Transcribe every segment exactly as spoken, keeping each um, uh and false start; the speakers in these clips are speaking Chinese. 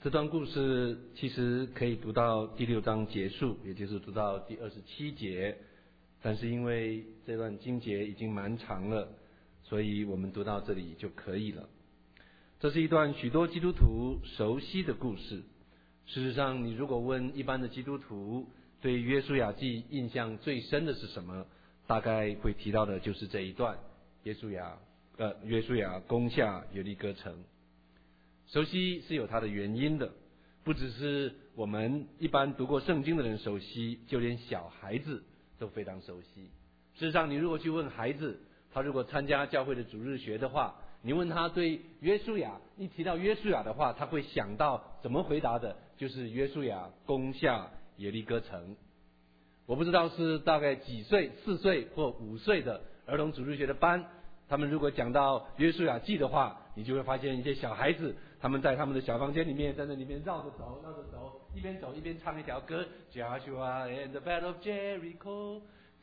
这段故事其实可以读到第六章结束，也就是读到第二十七节，但是因为这段经节已经蛮长了，所以我们读到这里就可以了。这是一段许多基督徒熟悉的故事。事实上，你如果问一般的基督徒对约书亚记印象最深的是什么，大概会提到的就是这一段，约书亚呃约书亚攻下耶利哥城。熟悉是有它的原因的，不只是我们一般读过圣经的人熟悉，就连小孩子都非常熟悉。事实上，你如果去问孩子，他如果参加教会的主日学的话，你问他对约书亚，一提到约书亚的话，他会想到怎么回答的，就是约书亚攻下耶利哥城。我不知道是大概几岁，四岁或五岁的儿童主日学的班，他们如果讲到约书亚记的话，你就会发现一些小孩子，他们在他们的小房间里面，在那里面绕着走，绕着走，一边走一边唱一条歌 ，Joshua and the Battle of Jericho,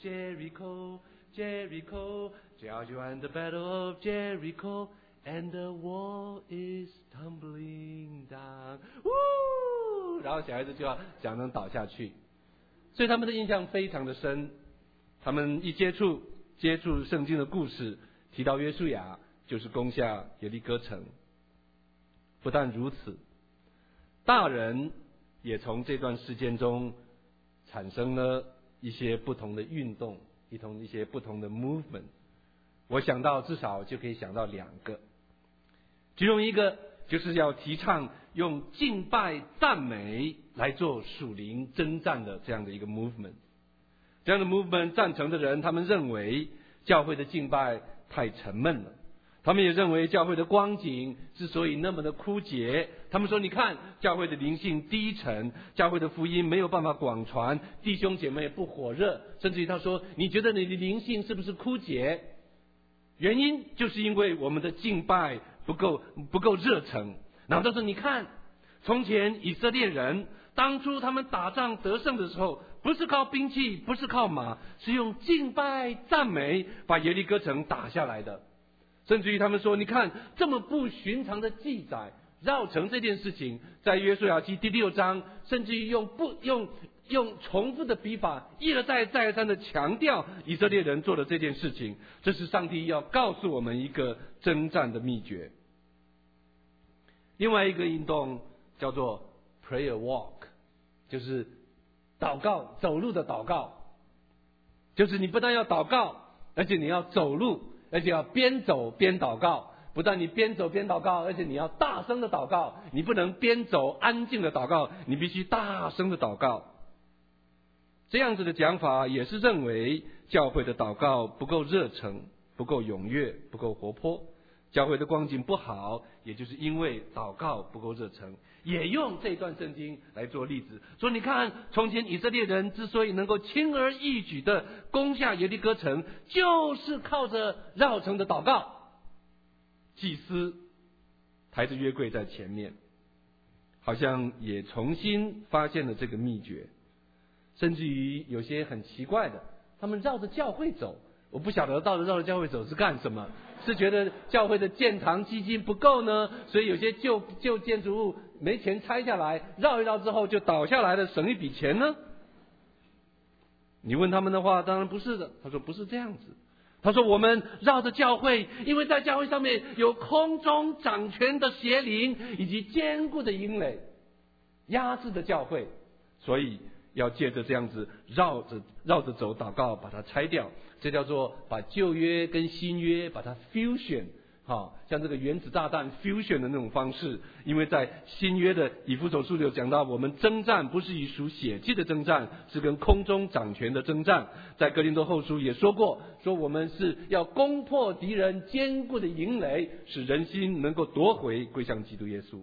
Jericho, Jericho, Joshua and the Battle of Jericho, and the wall is tumbling down. 呜，然后小孩子就要讲能倒下去，所以他们的印象非常的深。他们一接触接触圣经的故事，提到约书亚，就是攻下耶利哥城。不但如此，大人也从这段事件中产生了一些不同的运动，一同一些不同的 movement。我想到至少就可以想到两个，其中一个就是要提倡用敬拜赞美来做属灵征战的这样的一个 movement。这样的 movement 赞成的人，他们认为教会的敬拜太沉闷了。他们也认为教会的光景之所以那么的枯竭，他们说你看教会的灵性低沉，教会的福音没有办法广传，弟兄姐妹不火热，甚至于他说你觉得你的灵性是不是枯竭？原因就是因为我们的敬拜不够不够热诚。然后他说你看从前以色列人当初他们打仗得胜的时候，不是靠兵器，不是靠马，是用敬拜赞美把耶利哥城打下来的。甚至于他们说你看这么不寻常的记载，绕城这件事情在约书亚记第六章，甚至于用不用用重复的笔法一而再再而三的强调以色列人做的这件事情，这是上帝要告诉我们一个征战的秘诀。另外一个运动叫做 prayer walk， 就是祷告，走路的祷告，就是你不但要祷告，而且你要走路，而且要边走边祷告。不但你边走边祷告，而且你要大声的祷告，你不能边走安静的祷告，你必须大声的祷告。这样子的讲法也是认为教会的祷告不够热诚，不够踊跃，不够活泼。教会的光景不好，也就是因为祷告不够热诚。也用这段圣经来做例子，说你看从前以色列人之所以能够轻而易举的攻下耶利哥城，就是靠着绕城的祷告。祭司抬着约柜在前面，好像也重新发现了这个秘诀。甚至于有些很奇怪的，他们绕着教会走，我不晓得到底绕着教会走是干什么，是觉得教会的建堂基金不够呢，所以有些旧旧建筑物没钱拆下来，绕一绕之后就倒下来了，省一笔钱呢？你问他们的话，当然不是的。他说不是这样子。他说我们绕着教会，因为在教会上面有空中掌权的邪灵以及坚固的营垒压制的教会，所以要借着这样子绕着绕着走祷告把它拆掉。这叫做把旧约跟新约把它 fusion， 好像这个原子炸弹 fusion 的那种方式。因为在新约的以弗所书有讲到，我们征战不是以属血气的征战，是跟空中掌权的征战。在哥林多后书也说过，说我们是要攻破敌人坚固的营垒，使人心能够夺回归向基督耶稣。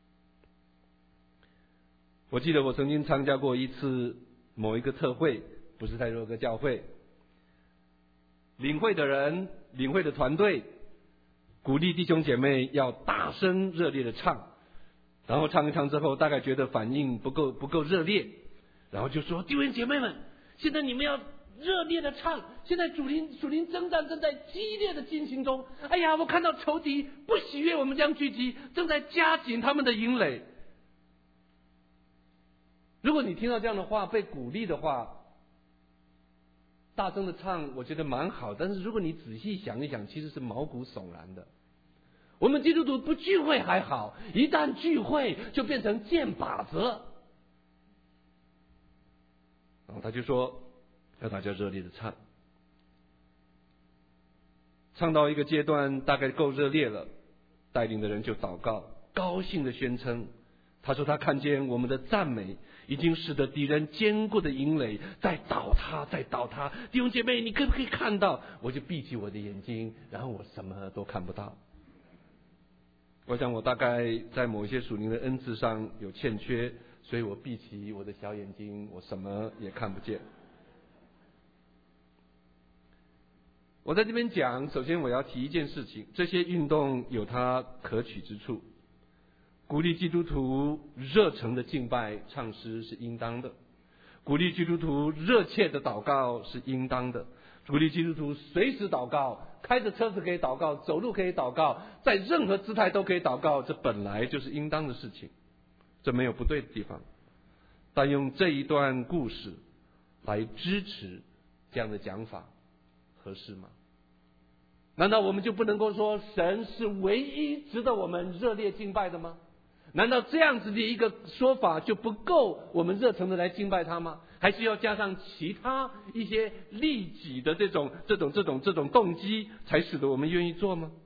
我记得我曾经参加过一次某一个特会，不是太多个教会，领会的人领会的团队鼓励弟兄姐妹要大声热烈的唱，然后唱一唱之后大概觉得反应不够不够热烈，然后就说弟兄姐妹们，现在你们要热烈的唱，现在主灵主灵征战正在激烈的进行中。哎呀，我看到仇敌不喜悦我们这样聚集，正在加紧他们的营垒。 如果你听到这样的话，被鼓励的话，大声的唱，我觉得蛮好。但是如果你仔细想一想，其实是毛骨悚然的。我们基督徒不聚会还好，一旦聚会就变成箭靶子。然后他就说要大家热烈的唱，唱到一个阶段大概够热烈了，带领的人就祷告，高兴的宣称，他说他看见我们的赞美已经使得敌人坚固的营垒在倒塌，在倒塌。弟兄姐妹，你可不可以看到？我就闭起我的眼睛，然后我什么都看不到。我想我大概在某一些属灵的恩赐上有欠缺，所以我闭起我的小眼睛，我什么也看不见。我在这边讲，首先我要提一件事情，这些运动有它可取之处。鼓励基督徒热诚的敬拜唱诗是应当的，鼓励基督徒热切的祷告是应当的，鼓励基督徒随时祷告，开着车子可以祷告，走路可以祷告，在任何姿态都可以祷告，这本来就是应当的事情，这没有不对的地方。但用这一段故事来支持这样的讲法合适吗？难道我们就不能够说神是唯一值得我们热烈敬拜的吗？难道这样子的一个说法就不够我们热诚的来敬拜他吗？还需要加上其他一些利己的这种这种这种这种动机，才使得我们愿意做吗？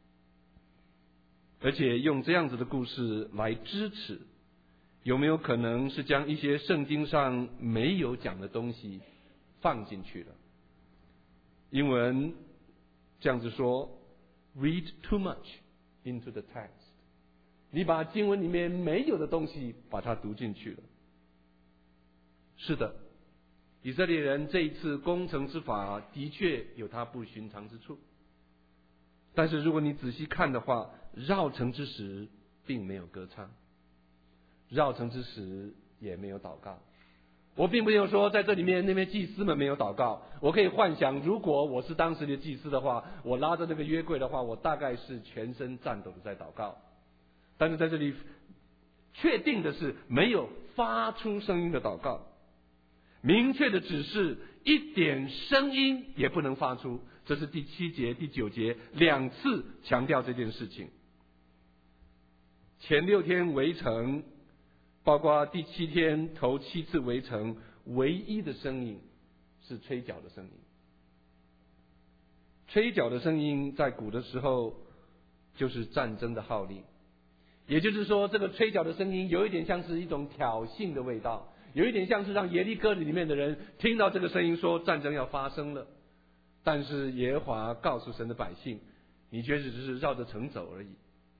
而且用这样子的故事来支持，有没有可能是将一些圣经上没有讲的东西放进去了？英文这样子说 read too much into the text， 你把经文里面没有的东西把它读进去了。是的，以色列人这一次攻城之法的确有它不寻常之处，但是如果你仔细看的话，绕城之时并没有歌唱，绕城之时也没有祷告。我并没有说在这里面那边祭司们没有祷告，我可以幻想，如果我是当时的祭司的话，我拉着那个约柜的话，我大概是全身颤抖的在祷告。但是在这里确定的是没有发出声音的祷告，明确的指示一点声音也不能发出，这是第七节第九节两次强调这件事情。前六天围城，包括第七天头七次围城，唯一的声音是吹角的声音。吹角的声音在古的时候就是战争的号令，也就是说这个吹角的声音有一点像是一种挑衅的味道，有一点像是让耶利哥里面的人听到这个声音说战争要发生了。但是耶和华告诉神的百姓，你却只是绕着城走而已。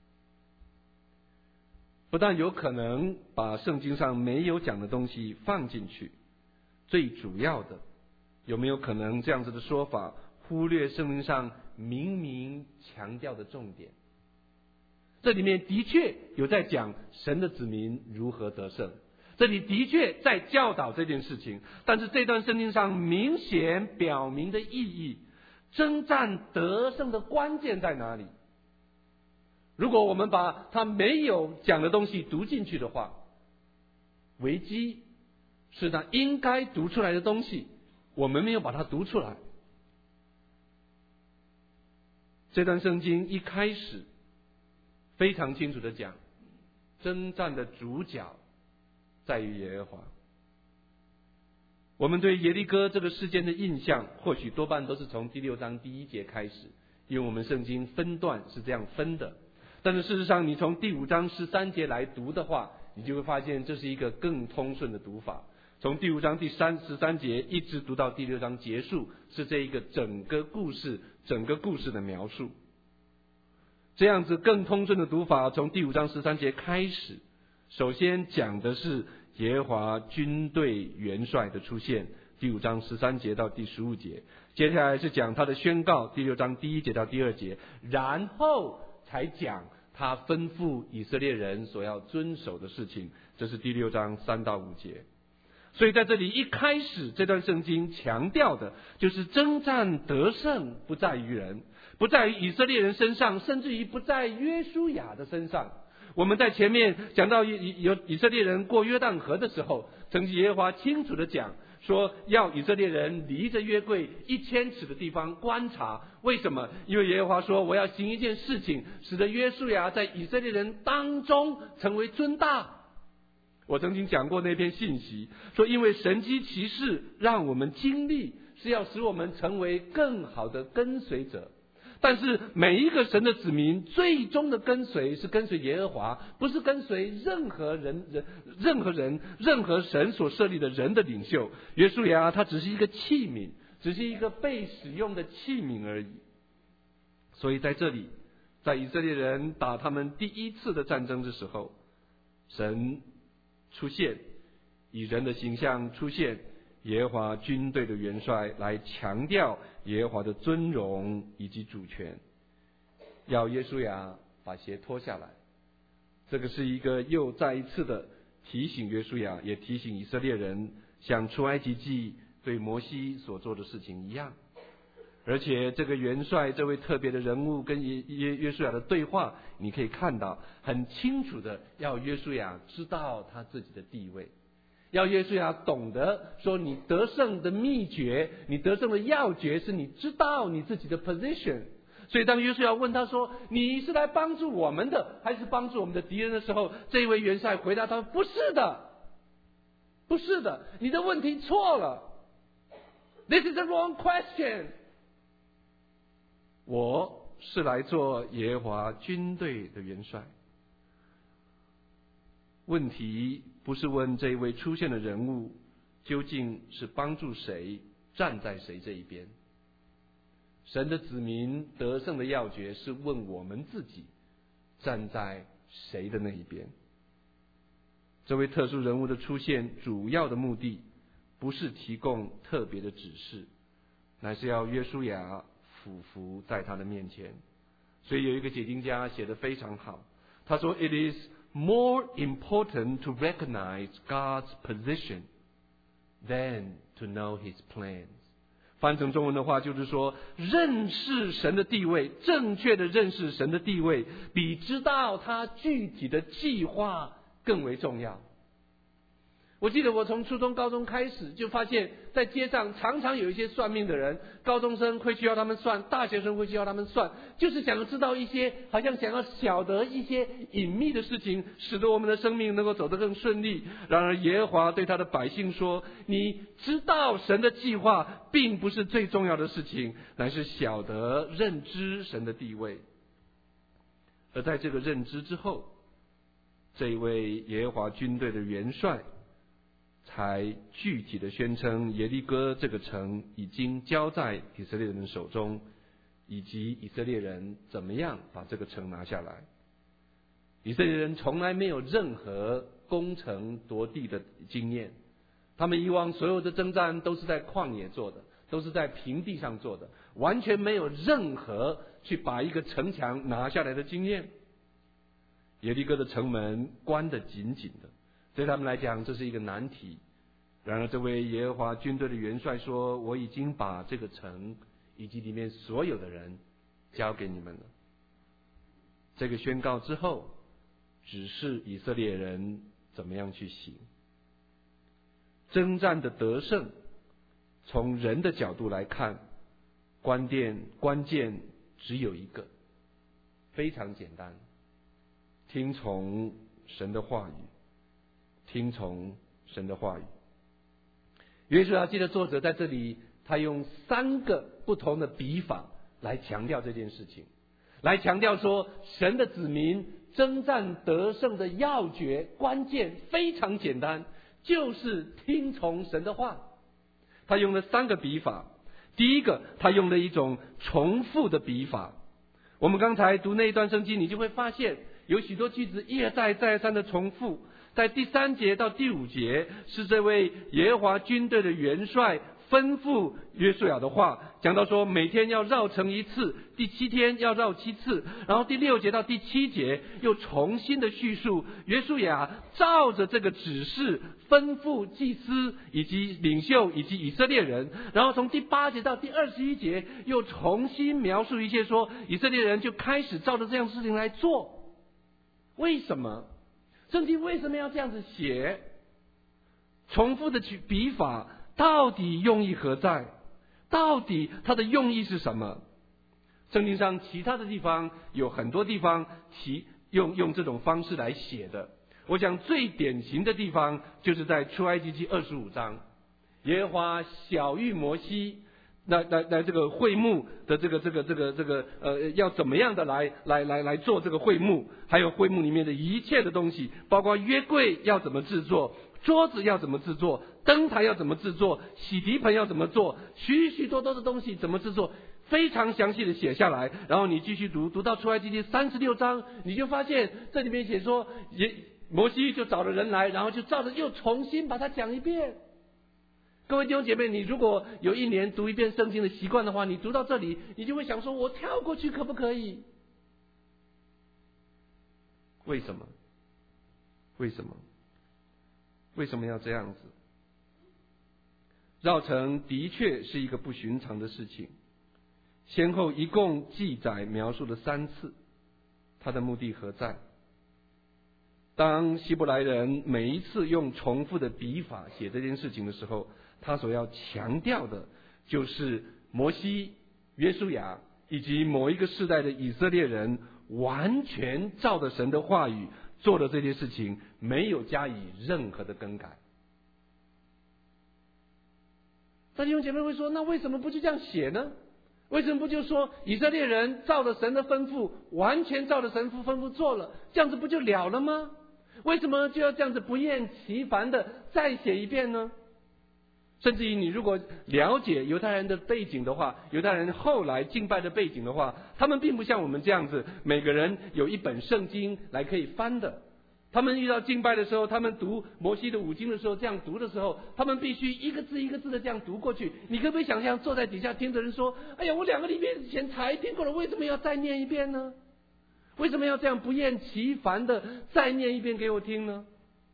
不但有可能把圣经上没有讲的东西放进去，最主要的，有没有可能这样子的说法忽略圣经上明明强调的重点？这里面的确有在讲神的子民如何得胜，这里的确在教导这件事情，但是这段圣经上明显表明的意义，征战得胜的关键在哪里？如果我们把他没有讲的东西读进去的话，危机是他应该读出来的东西，我们没有把它读出来。这段圣经一开始非常清楚的讲，征战的主角在于耶和华。我们对耶利哥这个事件的印象，或许多半都是从第六章第一节开始，因为我们圣经分段是这样分的。但是事实上，你从第五章十三节来读的话，你就会发现这是一个更通顺的读法。从第五章第三十三节一直读到第六章结束，是这一个整个故事整个故事的描述。这样子更通顺的读法，从第五章十三节开始，首先讲的是耶和华军队元帅的出现，第五章十三节到第十五节，接下来是讲他的宣告，第六章第一节到第二节，然后才讲他吩咐以色列人所要遵守的事情，这是第六章三到五节。所以在这里一开始，这段圣经强调的就是征战得胜不在于人，不在于以色列人身上，甚至于不在约书亚的身上。 我们在前面讲到以有以色列人过约旦河的时候，曾经耶和华清楚的讲说，要以色列人离着约柜一千尺的地方观察。为什么？因为耶和华说，我要行一件事情，使得约书亚在以色列人当中成为尊大。我曾经讲过那篇信息，说因为神迹奇事让我们经历，是要使我们成为更好的跟随者。但是每一个神的子民最终的跟随是跟随耶和华，不是跟随任何人人任何人任何神所设立的人的领袖。约书亚他只是一个器皿，只是一个被使用的器皿而已。所以在这里，在以色列人打他们第一次的战争的时候，神出现，以人的形象出现，耶和华军队的元帅来强调耶和华的尊荣以及主权，要约书亚把鞋脱下来。这个是一个又再一次的提醒约书亚，也提醒以色列人，像出埃及记对摩西所做的事情一样。而且这个元帅这位特别的人物跟约约约书亚的对话，你可以看到很清楚的要约书亚知道他自己的地位，要约书亚懂得说，你得胜的秘诀，你得胜的要诀是你知道你自己的 position。 所以当约书亚问他说，你是来帮助我们的还是帮助我们的敌人的时候，这一位元帅回答他，不是的，不是的，你的问题错了， This is the wrong question。 我是来做耶和华军队的元帅。问题不是问这一位出现的人物究竟是帮助谁，站在谁这一边。神的子民得胜的要诀是问我们自己站在谁的那一边。这位特殊人物的出现，主要的目的不是提供特别的指示，乃是要约书亚俯伏在他的面前。所以有一个解经家写得非常好，他说 It is more important to recognize God's position than to know His plans。 翻成中文的话就是说，认识神的地位，正确的认识神的地位，比知道他具体的计划更为重要。我记得我从初中高中开始就发现，在街上常常有一些算命的人，高中生会需要他们算，大学生会需要他们算，就是想要知道一些，好像想要晓得一些隐秘的事情，使得我们的生命能够走得更顺利。然而耶和华对他的百姓说，你知道神的计划并不是最重要的事情，乃是晓得认知神的地位。而在这个认知之后，这一位耶和华军队的元帅才具体的宣称耶利哥这个城已经交在以色列人手中，以及以色列人怎么样把这个城拿下来。以色列人从来没有任何攻城夺地的经验，他们以往所有的征战都是在旷野做的，都是在平地上做的，完全没有任何去把一个城墙拿下来的经验。耶利哥的城门关得紧紧的，对他们来讲这是一个难题。然而这位耶和华军队的元帅说，我已经把这个城以及里面所有的人交给你们了。这个宣告之后，只是以色列人怎么样去行。征战的得胜，从人的角度来看，关键关键只有一个，非常简单，听从神的话语，听从神的话语。约书亚记的作者在这里，他用三个不同的笔法来强调这件事情，来强调说神的子民征战得胜的要诀，关键非常简单，就是听从神的话。他用了三个笔法。第一个，他用了一种重复的笔法。我们刚才读那一段圣经，你就会发现有许多句子一而再再而三的重复。在第三节到第五节，是这位耶和华军队的元帅吩咐约书亚的话，讲到说每天要绕城一次，第七天要绕七次。然后第六节到第七节又重新的叙述约书亚照着这个指示吩咐祭司以及领袖以及以色列人。然后从第八节到第二十一节又重新描述一些，说以色列人就开始照着这样的事情来做。 为什么？圣经为什么要这样子写？重复的去笔法，到底用意何在？到底它的用意是什么？圣经上其他的地方有很多地方其用用这种方式来写的。我想最典型的地方就是在出埃及记二十五章，耶和华晓谕摩西，来来来这个会幕的这个这个这个这个呃要怎么样的来来来来做这个会幕，还有会幕里面的一切的东西，包括约柜要怎么制作，桌子要怎么制作，灯台要怎么制作，洗涤盆要怎么做，许许多多的东西怎么制作，非常详细的写下来。然后你继续读，读到出埃及记三十六章，你就发现这里面写说，也摩西就找了人来，然后就照着又重新把它讲一遍。各位弟兄姐妹，你如果有一年读一遍圣经的习惯的话，你读到这里，你就会想说，我跳过去可不可以？为什么？为什么？为什么要这样子？绕城的确是一个不寻常的事情，先后一共记载描述了三次，它的目的何在？当希伯来人每一次用重复的笔法写这件事情的时候，他所要强调的就是摩西、约书亚以及某一个世代的以色列人完全照着神的话语做了这件事情，没有加以任何的更改。那弟兄姐妹会说，那为什么不就这样写呢？为什么不就说以色列人照着神的吩咐，完全照着神吩咐做了，这样子不就了了吗？为什么就要这样子不厌其烦的再写一遍呢？甚至于你如果了解犹太人的背景的话，犹太人后来敬拜的背景的话，他们并不像我们这样子，每个人有一本圣经来可以翻的。他们遇到敬拜的时候，他们读摩西的五经的时候，这样读的时候，他们必须一个字一个字的这样读过去。你可不可以想象坐在底下听的人说，哎呀，我两个礼拜前才听过了，为什么要再念一遍呢？为什么要这样不厌其烦的再念一遍给我听呢？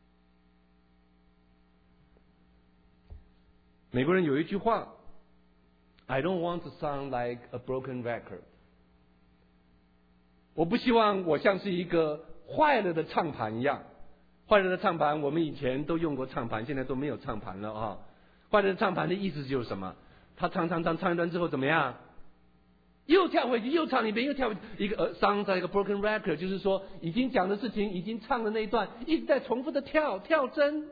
美国人有一句话 I don't want to sound like a broken record， 我不希望我像是一个坏了的唱盘一样。坏了的唱盘，我们以前都用过唱盘，现在都没有唱盘了啊。坏了的唱盘的意思就是什么？他唱唱唱唱一段之后怎么样？又跳回去，又唱一遍，又跳回去，一个呃 sounds like a broken record， 就是说已经讲的事情，已经唱的那一段，一直在重复的跳跳针。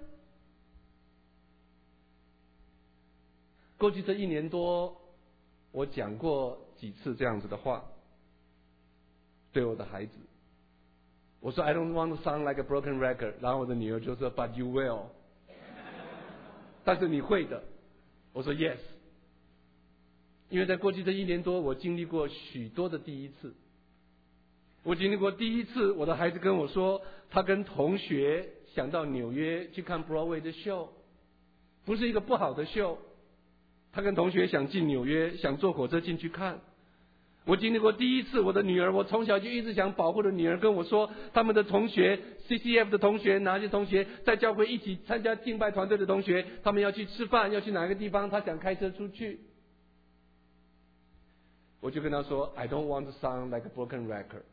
过去这一年多，我讲过几次这样子的话，对我的孩子，我说 I don't want to sound like a broken record， 然后我的女儿就说 But you will， 但是你会的。我说 Yes， 因为在过去这一年多，我经历过许多的第一次。我经历过第一次，我的孩子跟我说，他跟同学想到纽约去看 Broadway 的秀，不是一个不好的秀。他跟同学想进纽约，想坐火车进去看。我经历过第一次，我的女儿，我从小就一直想保护的女儿跟我说，他们的同学 C C F 的同学，哪些同学在教会一起参加敬拜团队的同学，他们要去吃饭，要去哪个地方，他想开车出去。我就跟他说 I don't want to sound like a broken record，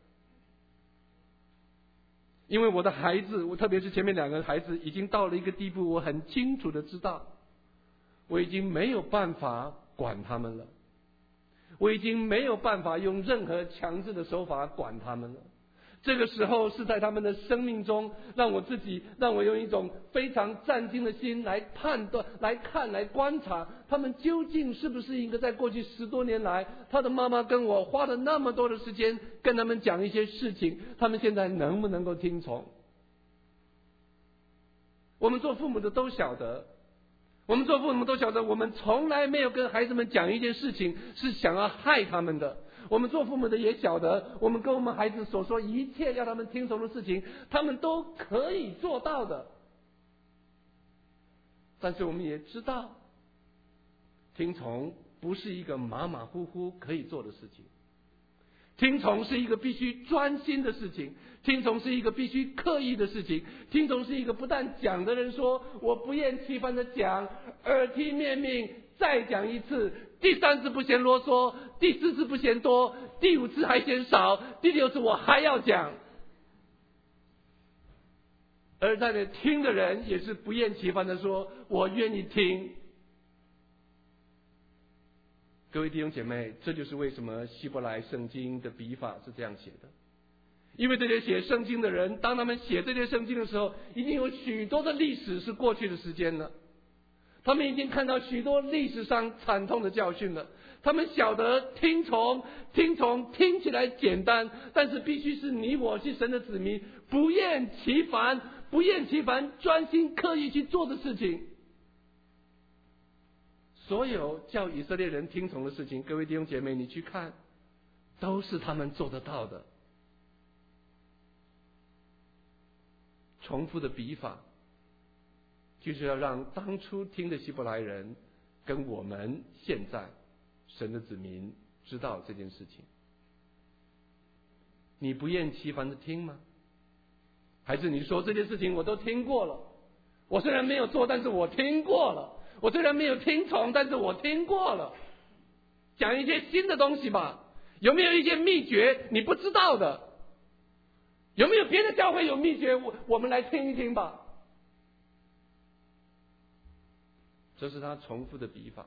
因为我的孩子，我特别是前面两个孩子已经到了一个地步，我很清楚的知道我已经没有办法管他们了，我已经没有办法用任何强制的手法管他们了。这个时候是在他们的生命中，让我自己，让我用一种非常战兢的心来判断、来看、来观察，他们究竟是不是一个在过去十多年来，他的妈妈跟我花了那么多的时间跟他们讲一些事情，他们现在能不能够听从？我们做父母的都晓得。我们做父母都晓得，我们从来没有跟孩子们讲一件事情是想要害他们的。我们做父母的也晓得，我们跟我们孩子所说一切要他们听从的事情，他们都可以做到的。但是我们也知道，听从不是一个马马虎虎可以做的事情。听从是一个必须专心的事情，听从是一个必须刻意的事情，听从是一个不但讲的人说我不厌其烦的讲，耳提面命再讲一次，第三次不嫌啰嗦，第四次不嫌多，第五次还嫌少，第六次我还要讲。 而在那听的人也是不厌其烦的说：“我愿意听。”各位弟兄姐妹，这就是为什么希伯来圣经的笔法是这样写的。因为这些写圣经的人，当他们写这些圣经的时候，已经有许多的历史是过去的时间了。他们已经看到许多历史上惨痛的教训了。他们晓得听从，听从听起来简单，但是必须是你我是神的子民，不厌其烦，不厌其烦，专心刻意去做的事情。所有叫以色列人听从的事情，各位弟兄姐妹，你去看，都是他们做得到的。重复的笔法，就是要让当初听的希伯来人跟我们现在神的子民知道这件事情。你不厌其烦的听吗？还是你说这件事情我都听过了，我虽然没有做，但是我听过了，我虽然没有听从，但是我听过了。讲一些新的东西吧，有没有一些秘诀你不知道的？有没有别的教会有秘诀？我我们来听一听吧。这是他重复的笔法。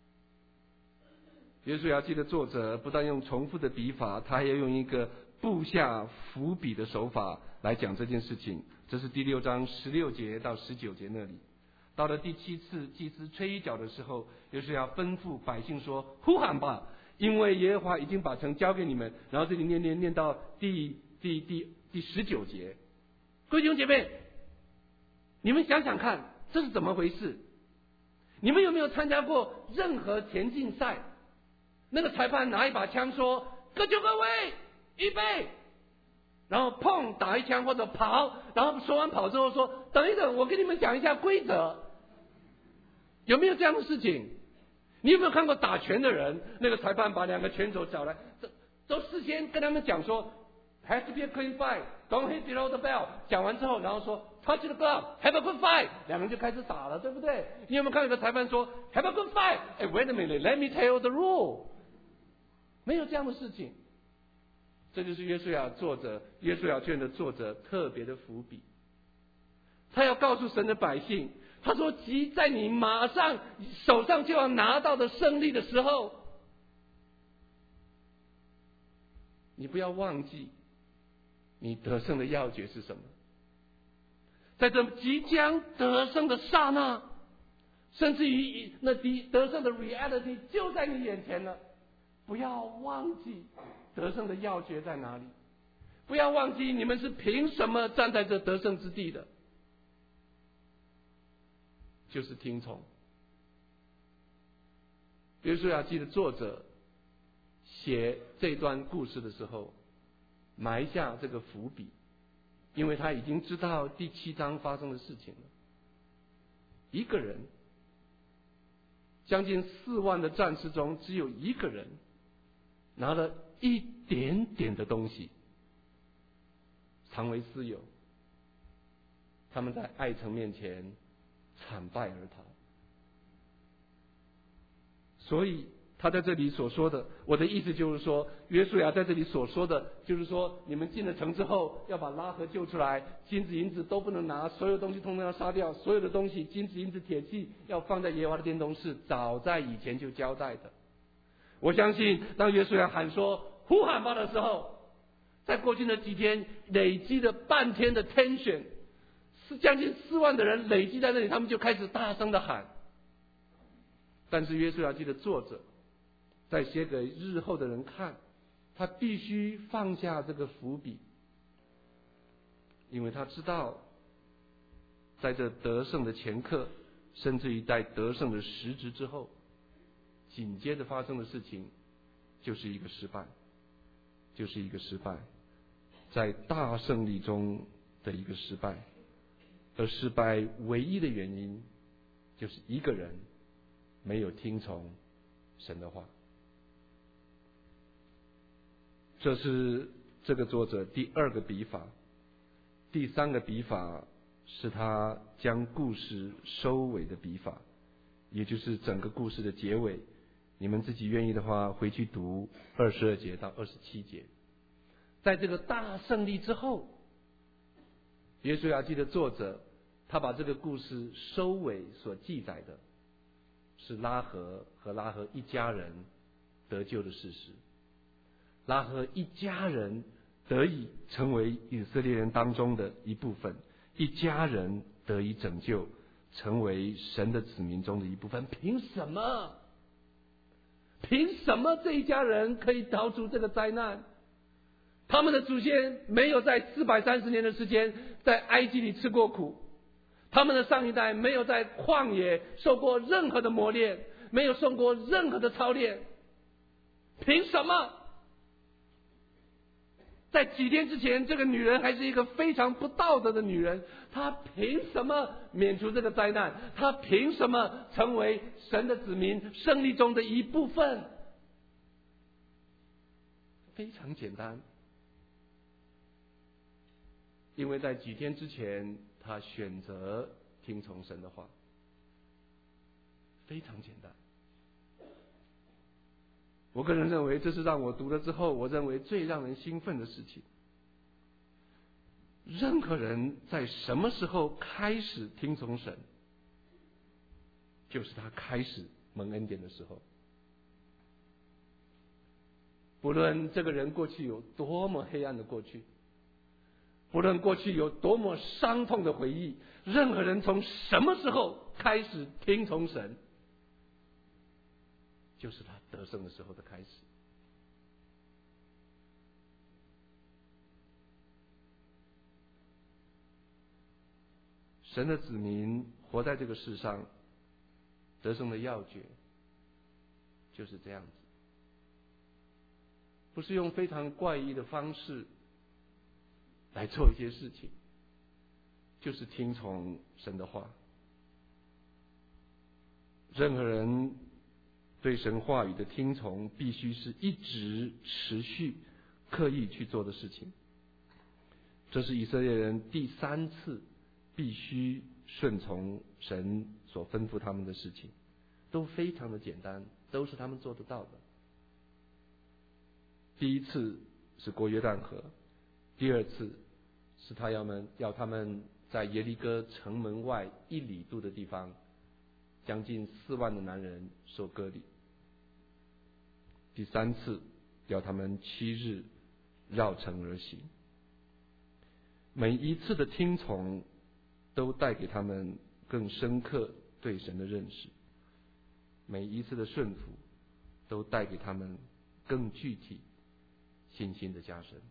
约书亚记的作者不但用重复的笔法，他还要用一个布下伏笔的手法来讲这件事情。这是第六章十六节到十九节那里。到了第七次祭司吹一角的时候，约书亚吩咐百姓说：“呼喊吧，因为耶和华已经把城交给你们。”然后这里念念念到第第第第十九节。各位弟兄姐妹，你们想想看，这是怎么回事？你们有没有参加过任何田径赛？那个裁判拿一把枪说：“各就各位，预备。”然后砰打一枪或者跑，然后说完跑之后说：“等一等，我跟你们讲一下规则。”有没有这样的事情？你有没有看过打拳的人？那个裁判把两个拳手找来，都都事先跟他们讲说 ：“Has to be a clean fight, don't hit below the belt。”讲完之后，然后说 ：“Touch the glove, have a good fight。”两个人就开始打了，对不对？你有没有看到有个裁判说 ：“Have a good fight？” 哎 ，Wait a minute, let me tell you the rule。没有这样的事情。这就是约书亚作者约书亚卷的作者特别的伏笔。他要告诉神的百姓，他说：“即在你马上手上就要拿到的胜利的时候，你不要忘记你得胜的要诀是什么。在这即将得胜的刹那，甚至于那得胜的 reality 就在你眼前了。不要忘记得胜的要诀在哪里，不要忘记你们是凭什么站在这得胜之地的，就是听从。”约书亚记的作者写这段故事的时候，埋下这个伏笔，因为他已经知道第七章发生的事情了。一个人，将近四万的战士中，只有一个人拿了一点点的东西，藏为私有。他们在爱城面前惨败而逃。所以他在这里所说的，我的意思就是说，约书亚在这里所说的，就是说，你们进了城之后，要把拉合救出来，金子银子都不能拿，所有东西通通要杀掉，所有的东西，金子银子铁器，要放在耶和华的殿中，是早在以前就交代的。我相信，当约书亚喊说“呼喊吧”的时候，在过去的几天累积了半天的 tension， 是将近四万的人累积在那里，他们就开始大声的喊。但是约书亚记的作者在写给日后的人看，他必须放下这个伏笔，因为他知道，在这得胜的前刻，甚至于在得胜的实质之后，紧接着发生的事情就是一个失败，就是一个失败，在大胜利中的一个失败，而失败唯一的原因就是一个人没有听从神的话。这是这个作者第二个笔法。第三个笔法是他将故事收尾的笔法，也就是整个故事的结尾。你们自己愿意的话，回去读二十二节到二十七节。在这个大胜利之后， 约书亚记的作者，他把这个故事收尾所记载的，是拉合和拉合一家人得救的事实。拉合一家人得以成为以色列人当中的一部分，一家人得以拯救，成为神的子民中的一部分。凭什么？凭什么这一家人可以逃出这个灾难？他们的祖先没有在四百三十年的时间在埃及里吃过苦，他们的上一代没有在旷野受过任何的磨练，没有受过任何的操练，凭什么？在几天之前，这个女人还是一个非常不道德的女人，她凭什么免除这个灾难？她凭什么成为神的子民胜利中的一部分？非常简单，因为在几天之前，她选择听从神的话。非常简单。我个人认为，这是让我读了之后，我认为最让人兴奋的事情。任何人在什么时候开始听从神，就是他开始蒙恩典的时候。不论这个人过去有多么黑暗的过去，不论过去有多么伤痛的回忆，任何人从什么时候开始听从神，就是他得胜的时候的开始。神的子民活在这个世上，得胜的要诀就是这样子，不是用非常怪异的方式来做一些事情，就是听从神的话。任何人对神话语的听从，必须是一直持续刻意去做的事情。这是以色列人第三次必须顺从神所吩咐他们的事情，都非常的简单，都是他们做得到的。第一次是过约旦河，第二次是他要们要他们在耶利哥城门外一里度的地方，将近四万的男人受割礼。第三次要他们七日绕城而行。每一次的听从都带给他们更深刻对神的认识，每一次的顺服都带给他们更具体信心的加深。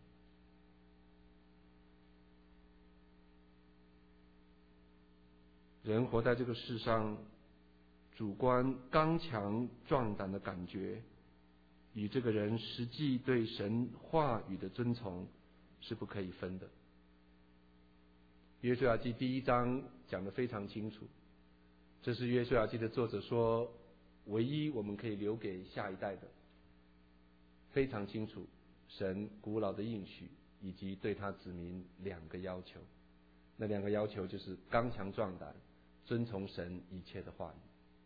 人活在这个世上，主观刚强壮胆的感觉与这个人实际对神话语的遵从是不可以分的。约书亚记第一章讲得非常清楚，这是约书亚记的作者说唯一我们可以留给下一代的，非常清楚神古老的应许以及对他子民两个要求。那两个要求就是刚强壮胆，遵从神一切的话语。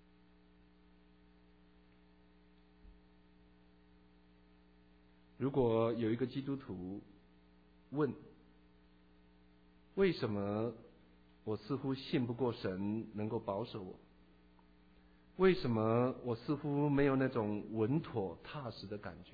如果有一个基督徒问，为什么我似乎信不过神能够保守我？为什么我似乎没有那种稳妥踏实的感觉？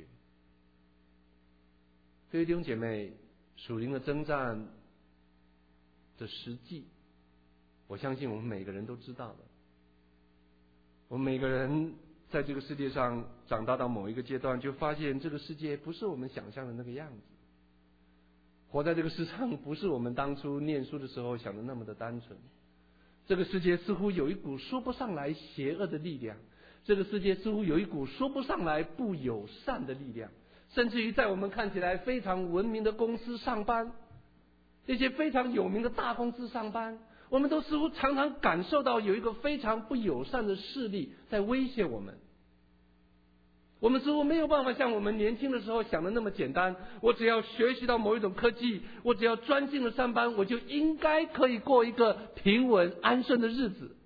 各位弟兄姐妹，属灵的征战的实际，我相信我们每个人都知道的。我们每个人在这个世界上长大到某一个阶段，就发现这个世界不是我们想象的那个样子。活在这个世上不是我们当初念书的时候想的那么的单纯。这个世界似乎有一股说不上来邪恶的力量，这个世界似乎有一股说不上来不友善的力量，甚至于在我们看起来非常文明的公司上班，那些非常有名的大公司上班，我们都似乎常常感受到有一个非常不友善的势力在威胁我们。我们似乎没有办法像我们年轻的时候想的那么简单，我只要学习到某一种科技，我只要专心的上班，我就应该可以过一个平稳安顺的日子。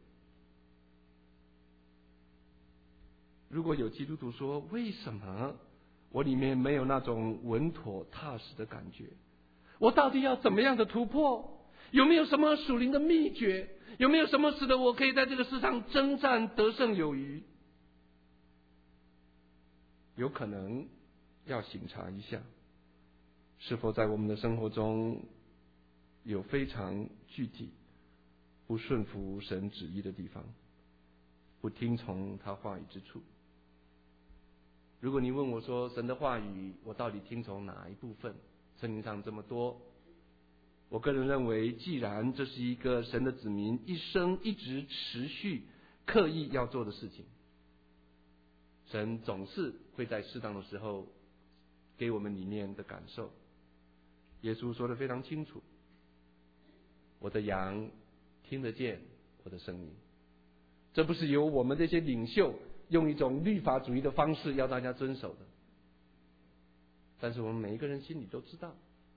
如果有基督徒说，为什么我里面没有那种稳妥踏实的感觉？我到底要怎么样的突破？ 有没有什么属灵的秘诀？有没有什么使得我可以在这个世上征战得胜有余？有可能要省察一下，是否在我们的生活中有非常具体不顺服神旨意的地方，不听从他话语之处。如果你问我说，神的话语我到底听从哪一部分？圣经上这么多，我个人认为，既然这是一个神的子民一生一直持续刻意要做的事情，神总是会在适当的时候给我们里面的感受。耶稣说得非常清楚，我的羊听得见我的声音。这不是由我们这些领袖用一种律法主义的方式要大家遵守的，但是我们每一个人心里都知道，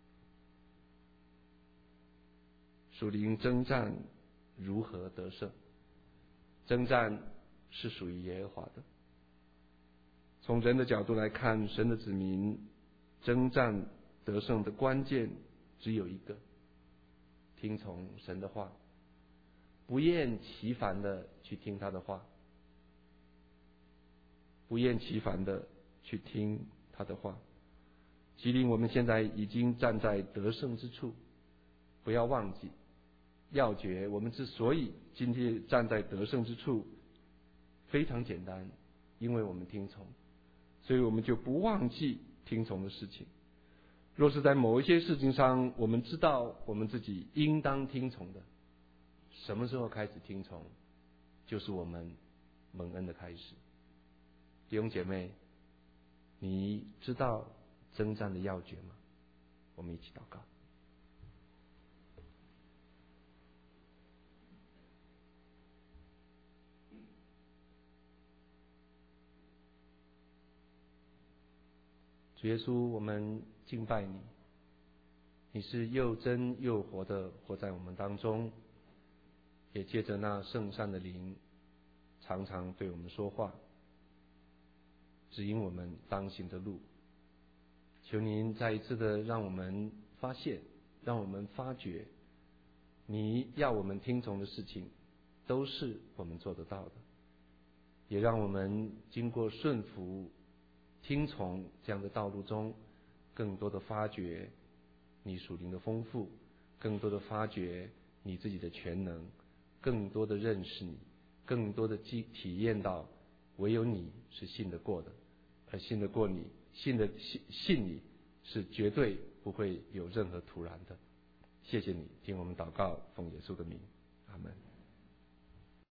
属灵征战如何得胜，征战是属于耶和华的。从人的角度来看，神的子民征战得胜的关键只有一个：听从神的话，不厌其烦的去听他的话，不厌其烦的去听他的话。希令我们现在已经站在得胜之处，不要忘记要诀。我们之所以今天站在得胜之处，非常简单，因为我们听从，所以我们就不忘记听从的事情。若是在某一些事情上，我们知道我们自己应当听从的，什么时候开始听从，就是我们蒙恩的开始。弟兄姐妹，你知道征战的要诀吗？我们一起祷告。主耶稣，我们敬拜你，你是又真又活的活在我们当中，也借着那圣善的灵常常对我们说话，指引我们当行的路。求您再一次的让我们发现，让我们发觉，你要我们听从的事情都是我们做得到的，也让我们经过顺服听从这样的道路中，更多的发掘你属灵的丰富，更多的发掘你自己的全能，更多的认识你，更多的体验到唯有你是信得过的，而信得过你，信的信信你是绝对不会有任何突然的。谢谢你听我们祷告，奉耶稣的名。